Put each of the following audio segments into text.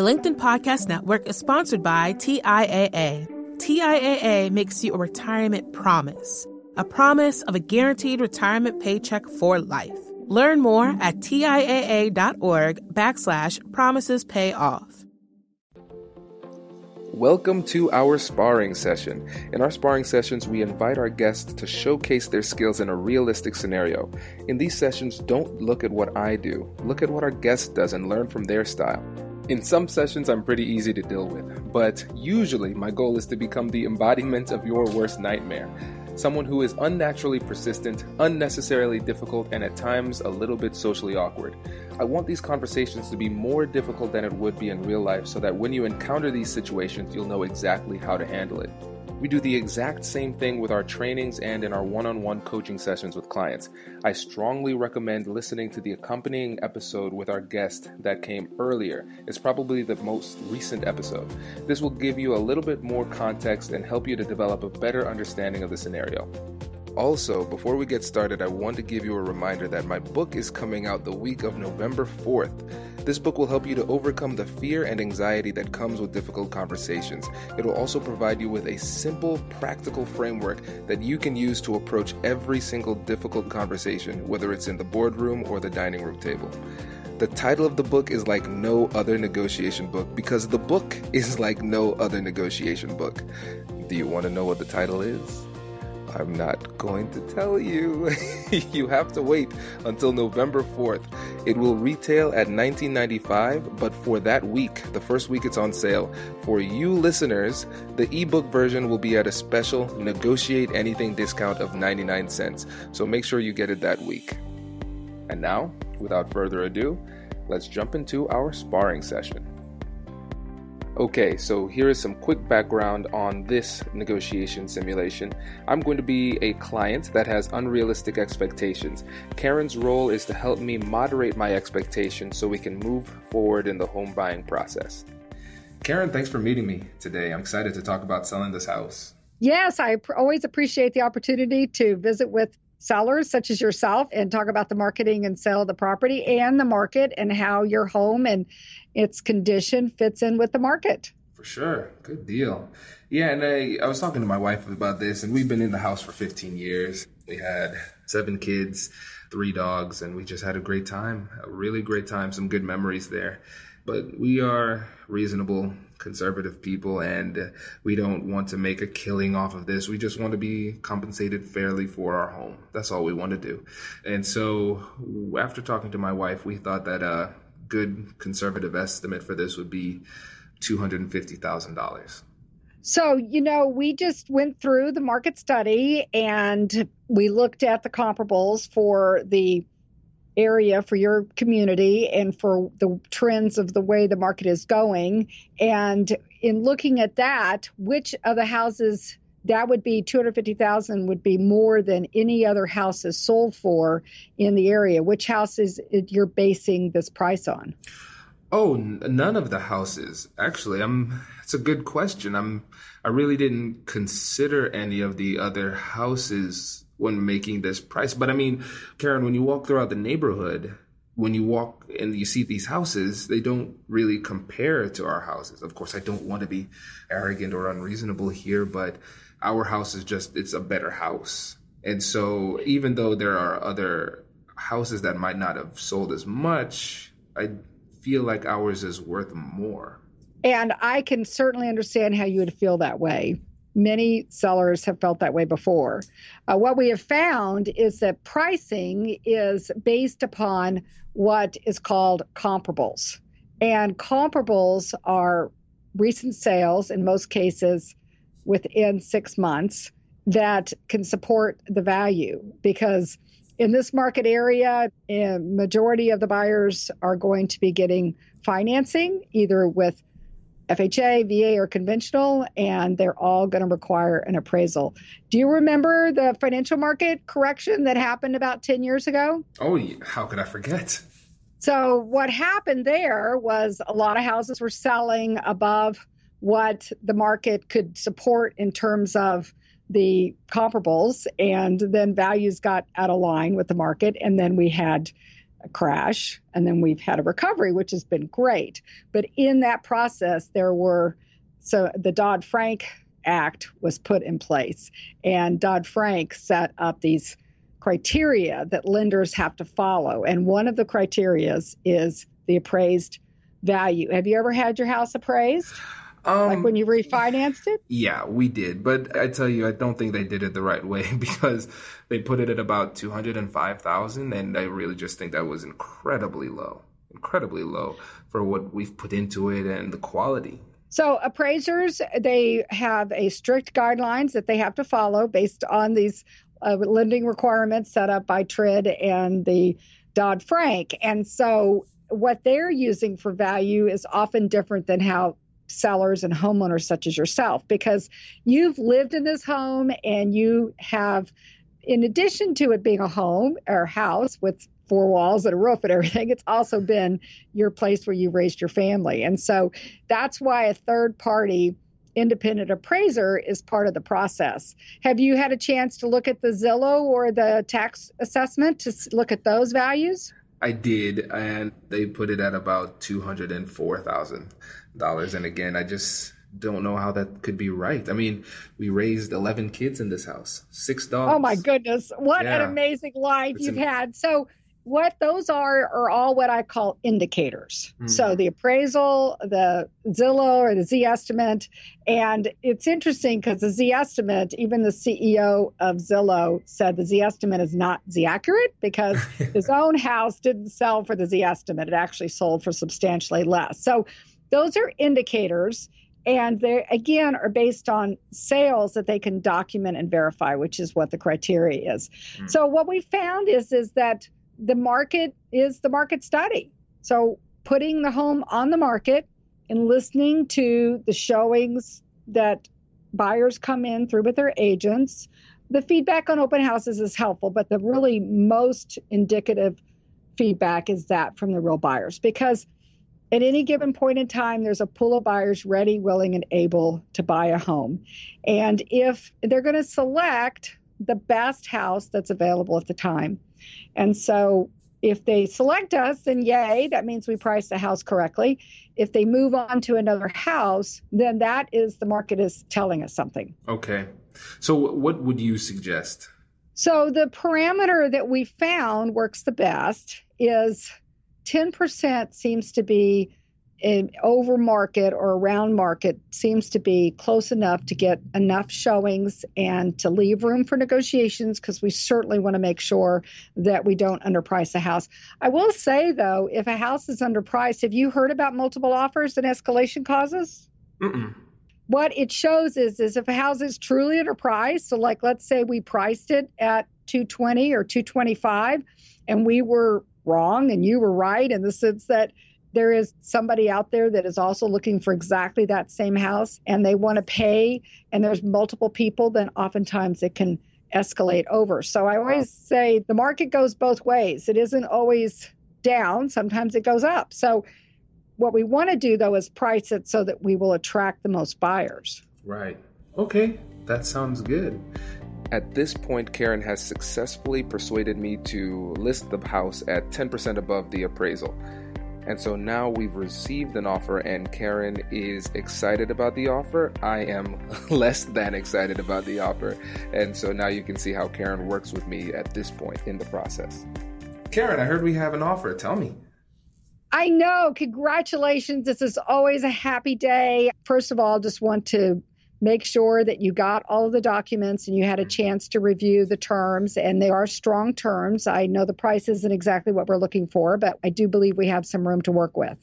The LinkedIn Podcast Network is sponsored by TIAA. TIAA makes you a retirement promise, a promise of a guaranteed retirement paycheck for life. Learn more at TIAA.org/promises pay off. Welcome to our sparring session. In our sparring sessions, we invite our guests to showcase their skills in a realistic scenario. In these sessions, don't look at what I do. Look at what our guest does and learn from their style. In some sessions, I'm pretty easy to deal with, but usually my goal is to become the embodiment of your worst nightmare. Someone who is unnaturally persistent, unnecessarily difficult, and at times a little bit socially awkward. I want these conversations to be more difficult than it would be in real life so that when you encounter these situations, you'll know exactly how to handle it. We do the exact same thing with our trainings and in our one-on-one coaching sessions with clients. I strongly recommend listening to the accompanying episode with our guest that came earlier. It's probably the most recent episode. This will give you a little bit more context and help you to develop a better understanding of the scenario. Also, before we get started, I want to give you a reminder that my book is coming out the week of November 4th. This book will help you to overcome the fear and anxiety that comes with difficult conversations. It will also provide you with a simple, practical framework that you can use to approach every single difficult conversation, whether it's in the boardroom or the dining room table. The title of the book is like no other negotiation book because the book is like no other negotiation book. Do you want to know what the title is? I'm not going to tell you. You have to wait until November 4th. It will retail at $19.95, but for that week, the first week it's on sale, for you listeners, the ebook version will be at a special Negotiate Anything discount of 99 cents. So make sure you get it that week. And now, without further ado, let's jump into our sparring session. Okay, so here is some quick background on this negotiation simulation. I'm going to be a client that has unrealistic expectations. Karen's role is to help me moderate my expectations so we can move forward in the home buying process. Karen, thanks for meeting me today. I'm excited to talk about selling this house. Yes, I always appreciate the opportunity to visit with sellers such as yourself and talk about the marketing and sale of the property and the market and how your home and its condition fits in with the market. For sure. Good deal. Yeah, and I was talking to my wife about this, and we've been in the house for 15 years. We had 7 kids, 3 dogs, and we just had a great time, a really great time, some good memories there. But we are reasonable, conservative people, and we don't want to make a killing off of this. We just want to be compensated fairly for our home. That's all we want to do. And so after talking to my wife, we thought that a good conservative estimate for this would be $250,000. So, we just went through the market study and we looked at the comparables for the area for your community and for the trends of the way the market is going. And in looking at that, which of the houses that would be $250,000 would be more than any other house is sold for in the area? Which houses you're basing this price on? Oh, none of the houses. Actually, it's a good question. I really didn't consider any of the other houses when making this price. But I mean, Karen, when you walk throughout the neighborhood, when you walk and you see these houses, they don't really compare to our houses. Of course, I don't want to be arrogant or unreasonable here, but our house is it's a better house. And so even though there are other houses that might not have sold as much, I feel like ours is worth more. And I can certainly understand how you would feel that way. Many sellers have felt that way before. What we have found is that pricing is based upon what is called comparables. And comparables are recent sales, in most cases within 6 months, that can support the value. Because in this market area, a majority of the buyers are going to be getting financing, either with FHA, VA, or conventional, and they're all going to require an appraisal. Do you remember the financial market correction that happened about 10 years ago? Oh, how could I forget? So what happened there was a lot of houses were selling above what the market could support in terms of the comparables, and then values got out of line with the market, and then we had a crash, and then we've had a recovery, which has been great. But in that process, the Dodd-Frank Act was put in place, and Dodd-Frank set up these criteria that lenders have to follow. And one of the criteria is the appraised value. Have you ever had your house appraised? Like when you refinanced it? Yeah, we did. But I tell you, I don't think they did it the right way because they put it at about $205,000. And I really just think that was incredibly low for what we've put into it and the quality. So appraisers, they have a strict guidelines that they have to follow based on these lending requirements set up by TRID and the Dodd-Frank. And so what they're using for value is often different than how sellers and homeowners such as yourself, because you've lived in this home and you have, in addition to it being a home or house with four walls and a roof and everything, it's also been your place where you raised your family. And so that's why a third party independent appraiser is part of the process. Have you had a chance to look at the Zillow or the tax assessment to look at those values? I did, and they put it at about $204,000. And again, I just don't know how that could be right. I mean, we raised 11 kids in this house, 6 dogs. Oh my goodness. What an amazing life you've had. So what those are all what I call indicators. So the appraisal, the Zillow or the Z estimate. And it's interesting because the Z estimate, even the CEO of Zillow said the Z estimate is not Z accurate because his own house didn't sell for the Z estimate. It actually sold for substantially less. So those are indicators. And they, again, are based on sales that they can document and verify, which is what the criteria is. So what we found is that the market is the market study. So putting the home on the market and listening to the showings that buyers come in through with their agents. The feedback on open houses is helpful, but the really most indicative feedback is that from the real buyers, because at any given point in time, there's a pool of buyers ready, willing, and able to buy a home. And if they're going to select the best house that's available at the time. And so if they select us, then yay, that means we priced the house correctly. If they move on to another house, then that is the market is telling us something. Okay. So what would you suggest? So the parameter that we found works the best is 10% seems to be an over market or around market, seems to be close enough to get enough showings and to leave room for negotiations, because we certainly want to make sure that we don't underprice a house. I will say, though, if a house is underpriced, have you heard about multiple offers and escalation clauses? Mm-mm. What it shows is if a house is truly underpriced, so like let's say we priced it at $220 or $225 and we were wrong and you were right in the sense that there is somebody out there that is also looking for exactly that same house and they want to pay and there's multiple people, then oftentimes it can escalate over. So I always say the market goes both ways. It isn't always down. Sometimes it goes up. So what we want to do, though, is price it so that we will attract the most buyers. Right. Okay. That sounds good. At this point, Karen has successfully persuaded me to list the house at 10% above the appraisal. And so now we've received an offer and Karen is excited about the offer. I am less than excited about the offer. And so now you can see how Karen works with me at this point in the process. Karen, I heard we have an offer. Tell me. I know. Congratulations. This is always a happy day. First of all, just want to make sure that you got all of the documents and you had a chance to review the terms, and they are strong terms. I know the price isn't exactly what we're looking for, but I do believe we have some room to work with.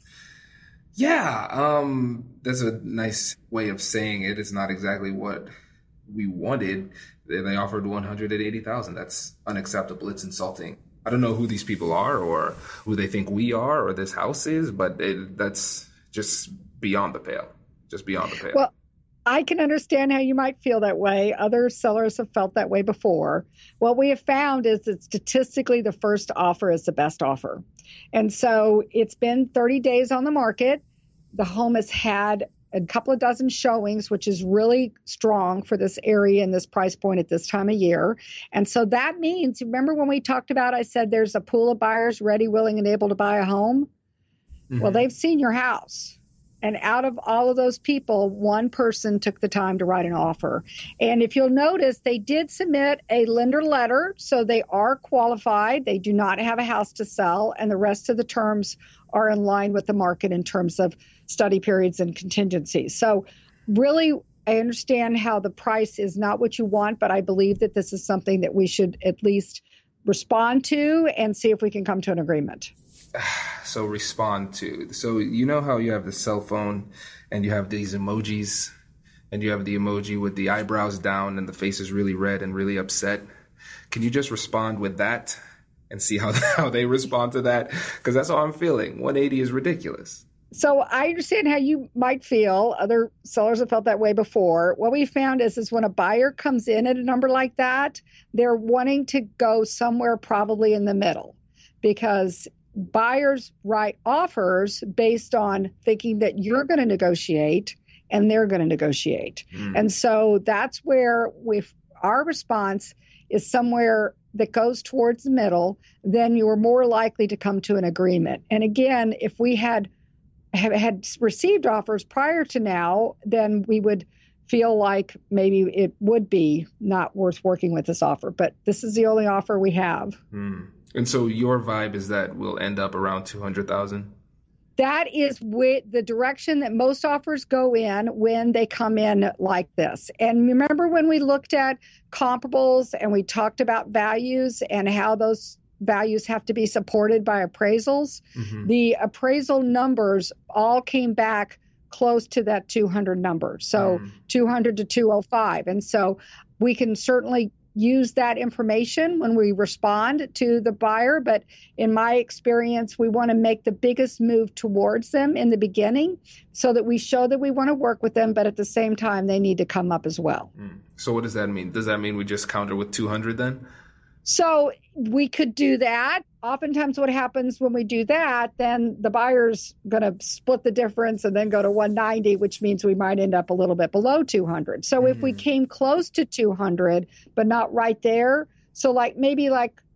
Yeah, that's a nice way of saying it. It's not exactly what we wanted. They offered $180,000. That's unacceptable. It's insulting. I don't know who these people are or who they think we are or this house is, but that's just beyond the pale. Just beyond the pale. Well, I can understand how you might feel that way. Other sellers have felt that way before. What we have found is that statistically the first offer is the best offer. And so it's been 30 days on the market. The home has had a couple of dozen showings, which is really strong for this area and this price point at this time of year. And so that means, remember when we talked about, I said there's a pool of buyers ready, willing, and able to buy a home? Mm-hmm. Well, they've seen your house. And out of all of those people, one person took the time to write an offer. And if you'll notice, they did submit a lender letter, so they are qualified. They do not have a house to sell, and the rest of the terms are in line with the market in terms of study periods and contingencies. So really, I understand how the price is not what you want, but I believe that this is something that we should at least respond to and see if we can come to an agreement. So respond to. So you know how you have the cell phone and you have these emojis and you have the emoji with the eyebrows down and the face is really red and really upset? Can you just respond with that and see how they respond to that? Because that's how I'm feeling. 180 is ridiculous. So I understand how you might feel. Other sellers have felt that way before. What we found is when a buyer comes in at a number like that, they're wanting to go somewhere probably in the middle, because buyers write offers based on thinking that you're going to negotiate and they're going to negotiate. And so that's where our response is somewhere that goes towards the middle, then you're more likely to come to an agreement. And again, if we had received offers prior to now, then we would feel like maybe it would be not worth working with this offer. But this is the only offer we have. And so your vibe is that we'll end up around $200,000? That is the direction that most offers go in when they come in like this. And remember when we looked at comparables and we talked about values and how those values have to be supported by appraisals? Mm-hmm. The appraisal numbers all came back close to that 200 number. So 200 to 205. And so we can certainly use that information when we respond to the buyer. But in my experience, we want to make the biggest move towards them in the beginning so that we show that we want to work with them, but at the same time, they need to come up as well. So what does that mean? Does that mean we just counter with 200 then? So we could do that. Oftentimes what happens when we do that, then the buyer's going to split the difference and then go to 190, which means we might end up a little bit below 200. So if we came close to 200, but not right there, so maybe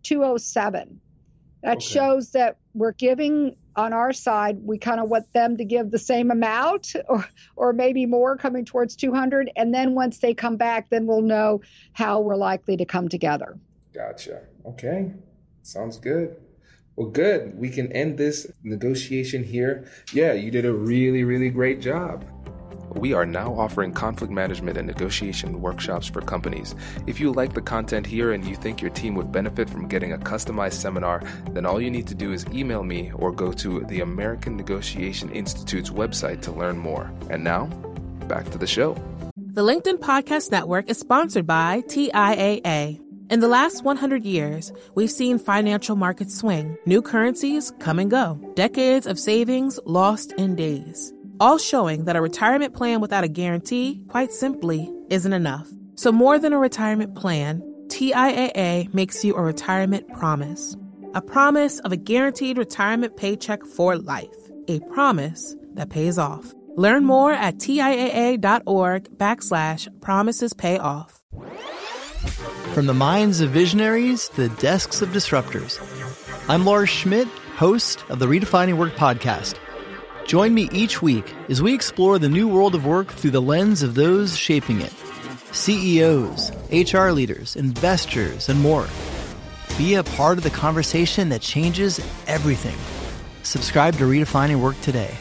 207, that shows that we're giving on our side, we kind of want them to give the same amount or maybe more coming towards 200. And then once they come back, then we'll know how we're likely to come together. Gotcha. Okay. Sounds good. Well, good. We can end this negotiation here. Yeah, you did a really, really great job. We are now offering conflict management and negotiation workshops for companies. If you like the content here and you think your team would benefit from getting a customized seminar, then all you need to do is email me or go to the American Negotiation Institute's website to learn more. And now, back to the show. The LinkedIn Podcast Network is sponsored by TIAA. In the last 100 years, we've seen financial markets swing, new currencies come and go, decades of savings lost in days, all showing that a retirement plan without a guarantee, quite simply, isn't enough. So more than a retirement plan, TIAA makes you a retirement promise. A promise of a guaranteed retirement paycheck for life. A promise that pays off. Learn more at TIAA.org/promisespayoff. From the minds of visionaries to the desks of disruptors, I'm Lars Schmidt, host of the Redefining Work podcast. Join me each week as we explore the new world of work through the lens of those shaping it. CEOs, HR leaders, investors, and more. Be a part of the conversation that changes everything. Subscribe to Redefining Work today.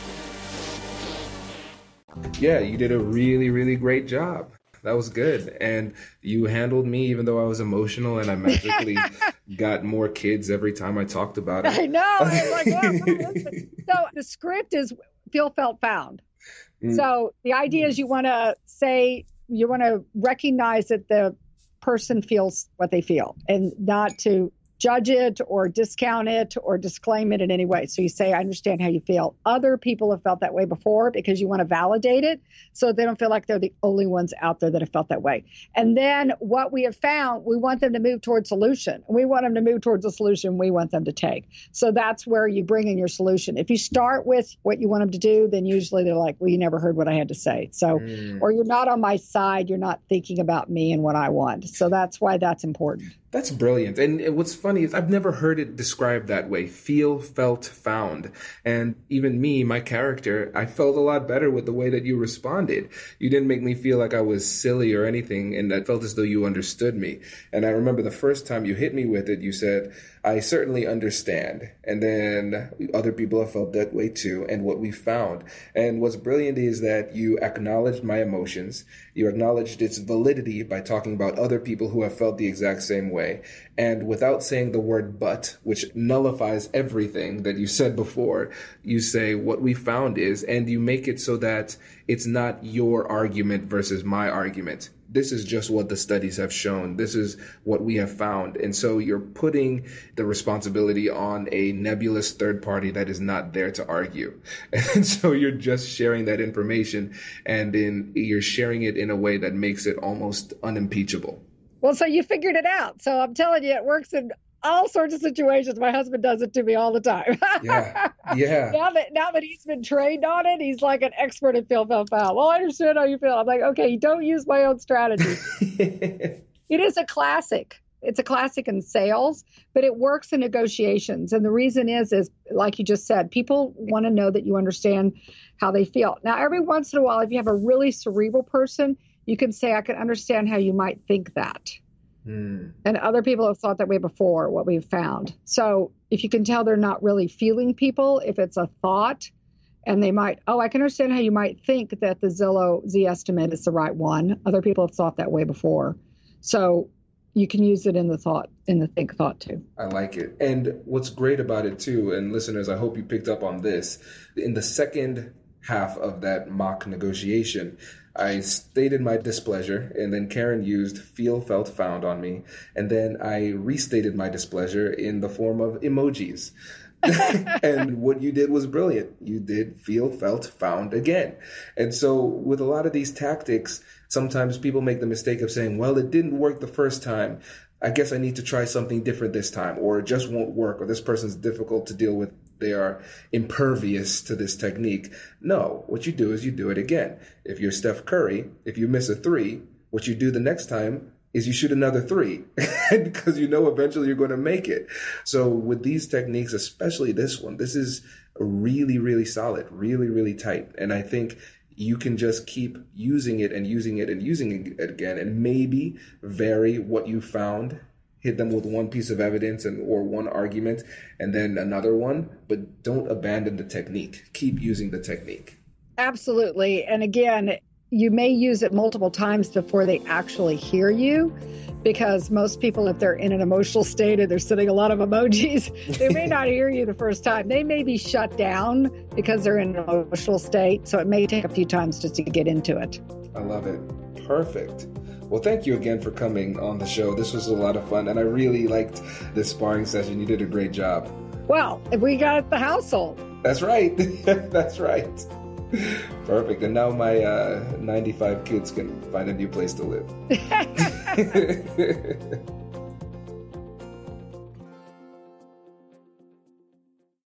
Yeah, you did a really, really great job. That was good. And you handled me even though I was emotional and I magically got more kids every time I talked about it. I know. I was like, wow, listen. So the script is feel, felt, found. So the idea is you want to recognize that the person feels what they feel and not to judge it or discount it or disclaim it in any way. So you say, I understand how you feel. Other people have felt that way before because you want to validate it so they don't feel like they're the only ones out there that have felt that way. And then what we have found, we want them to move towards solution. We want them to move towards a solution we want them to take. So that's where you bring in your solution. If you start with what you want them to do, then usually they're like, well, you never heard what I had to say. So, or you're not on my side. You're not thinking about me and what I want. So that's why that's important. That's brilliant. And what's funny is I've never heard it described that way. Feel, felt, found. And even me, my character, I felt a lot better with the way that you responded. You didn't make me feel like I was silly or anything, and I felt as though you understood me. And I remember the first time you hit me with it, you said, I certainly understand. And then other people have felt that way too, and what we found. And what's brilliant is that you acknowledged my emotions. You acknowledged its validity by talking about other people who have felt the exact same way. And without saying the word but, which nullifies everything that you said before, you say what we found is, and you make it so that it's not your argument versus my argument. This is just what the studies have shown. This is what we have found. And so you're putting the responsibility on a nebulous third party that is not there to argue. And so you're just sharing that information, and you're sharing it in a way that makes it almost unimpeachable. Well, so you figured it out. So I'm telling you, it works in all sorts of situations. My husband does it to me all the time. Yeah. Now that he's been trained on it, he's like an expert at feel, felt, found. Well, I understand how you feel. I'm like, okay, don't use my own strategy. It is a classic. It's a classic in sales, but it works in negotiations. And the reason is like you just said, people want to know that you understand how they feel. Now, every once in a while, if you have a really cerebral person, you can say, I can understand how you might think that. And other people have thought that way before, what we've found. So if you can tell they're not really feeling people, if it's a thought, and they might, I can understand how you might think that the Zillow Z estimate is the right one. Other people have thought that way before. So you can use it in the think thought too. I like it. And what's great about it too, and listeners, I hope you picked up on this, in the second half of that mock negotiation, I stated my displeasure, and then Karen used feel, felt, found on me. And then I restated my displeasure in the form of emojis. And what you did was brilliant. You did feel, felt, found again. And so with a lot of these tactics, sometimes people make the mistake of saying, well, it didn't work the first time. I guess I need to try something different this time, or it just won't work, or this person's difficult to deal with. They are impervious to this technique. No, what you do is you do it again. If you're Steph Curry, if you miss a three, what you do the next time is you shoot another three because you know eventually you're going to make it. So with these techniques, especially this one, this is really, really solid, really, really tight. And I think you can just keep using it and using it and using it again, and maybe vary what you found. Hit them with one piece of evidence or one argument and then another one, but don't abandon the technique. Keep using the technique. Absolutely. And again, you may use it multiple times before they actually hear you, because most people, if they're in an emotional state and they're sending a lot of emojis, they may not hear you the first time. They may be shut down because they're in an emotional state. So it may take a few times just to get into it. I love it. Perfect. Well, thank you again for coming on the show. This was a lot of fun, and I really liked this sparring session. You did a great job. Well, we got the household. That's right. That's right. Perfect. And now my 95 kids can find a new place to live.